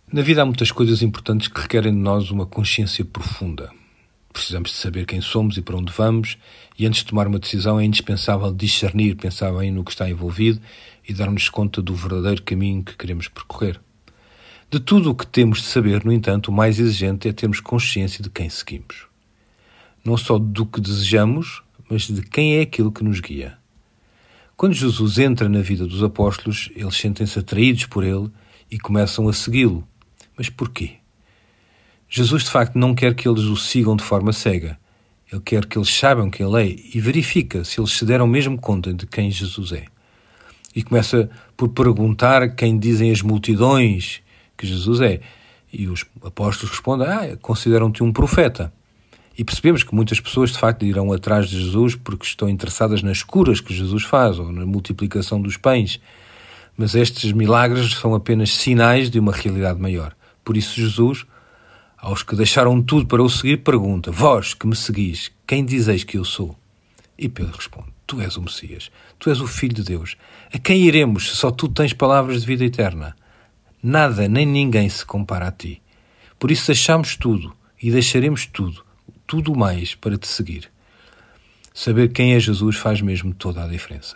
Na vida há muitas coisas importantes que requerem de nós uma consciência profunda. Precisamos de saber quem somos e para onde vamos, e antes de tomar uma decisão é indispensável discernir, pensar bem no que está envolvido e dar-nos conta do verdadeiro caminho que queremos percorrer. De tudo o que temos de saber, no entanto, o mais exigente é termos consciência de quem seguimos. Não só do que desejamos, mas de quem é aquilo que nos guia. Quando Jesus entra na vida dos apóstolos, eles sentem-se atraídos por ele e começam a segui-lo. Mas porquê? Jesus, de facto, não quer que eles o sigam de forma cega. Ele quer que eles saibam quem ele é e verifica se eles se deram mesmo conta de quem Jesus é. E começa por perguntar quem dizem as multidões que Jesus é. E os apóstolos respondem, consideram-te um profeta. E percebemos que muitas pessoas, de facto, irão atrás de Jesus porque estão interessadas nas curas que Jesus faz ou na multiplicação dos pães. Mas estes milagres são apenas sinais de uma realidade maior. Por isso Jesus, aos que deixaram tudo para o seguir, pergunta: vós que me seguis, quem dizeis que eu sou? E Pedro responde: tu és o Messias, tu és o Filho de Deus. A quem iremos se só tu tens palavras de vida eterna? Nada nem ninguém se compara a ti. Por isso deixamos tudo e deixaremos tudo mais para te seguir. Saber quem é Jesus faz mesmo toda a diferença.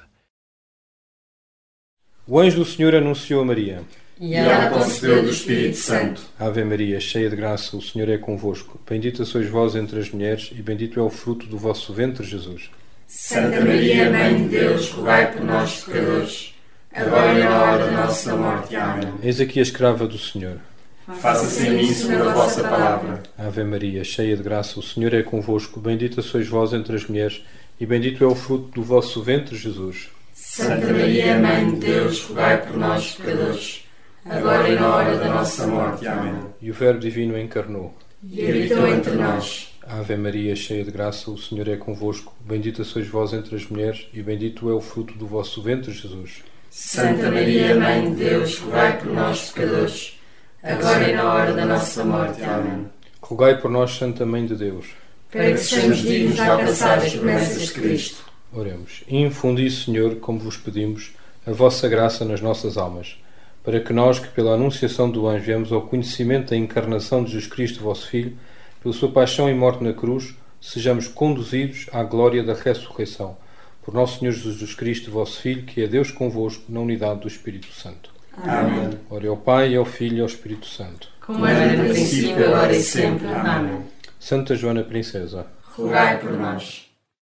O anjo do Senhor anunciou a Maria. E ela concebeu do Espírito Santo. Ave Maria, cheia de graça, o Senhor é convosco. Bendita sois vós entre as mulheres, e bendito é o fruto do vosso ventre, Jesus. Santa Maria, Mãe de Deus, rogai por nós, pecadores, agora e na hora da nossa morte. Amém. Eis aqui a escrava do Senhor. Faça-se em mim segundo a vossa palavra. Ave Maria, cheia de graça, o Senhor é convosco. Bendita sois vós entre as mulheres, e bendito é o fruto do vosso ventre, Jesus. Santa Maria, Mãe de Deus, rogai por nós, pecadores, agora e na hora da nossa morte. Amém. E o Verbo Divino encarnou E habitou entre nós. Ave Maria, cheia de graça, o Senhor é convosco. Bendita sois vós entre as mulheres, e bendito é o fruto do vosso ventre, Jesus. Santa Maria, Mãe de Deus, rogai por nós, pecadores, agora e na hora da nossa morte. Amém. Rogai por nós, Santa Mãe de Deus, para que sejamos dignos de alcançar as promessas de Cristo. Oremos. Infundi, Senhor, como vos pedimos, a vossa graça nas nossas almas, para que nós, que pela anunciação do anjo viemos ao conhecimento da encarnação de Jesus Cristo, vosso Filho, pela sua paixão e morte na cruz, sejamos conduzidos à glória da ressurreição. Por nosso Senhor Jesus Cristo, vosso Filho, que é Deus convosco, na unidade do Espírito Santo. Amém. Ora ao Pai, ao Filho e ao Espírito Santo. Como era no princípio, agora e sempre. Amém. Santa Joana Princesa, rogai por nós.